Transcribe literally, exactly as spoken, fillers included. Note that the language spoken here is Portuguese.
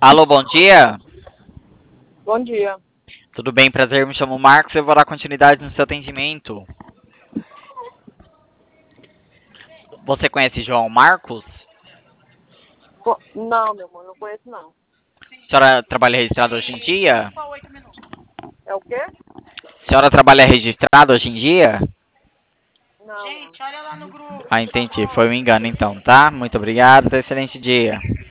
Alô, bom dia. Bom dia. Tudo bem? Prazer, me chamo Marcos. Eu vou dar continuidade no seu atendimento. Você conhece João Marcos? Co- Não, meu amor, não conheço não. A senhora trabalha registrada hoje em dia? É o quê? A senhora trabalha registrada hoje em dia? Não, não. Ah, entendi. Foi um engano então, tá? Muito obrigado. Tenha um excelente dia.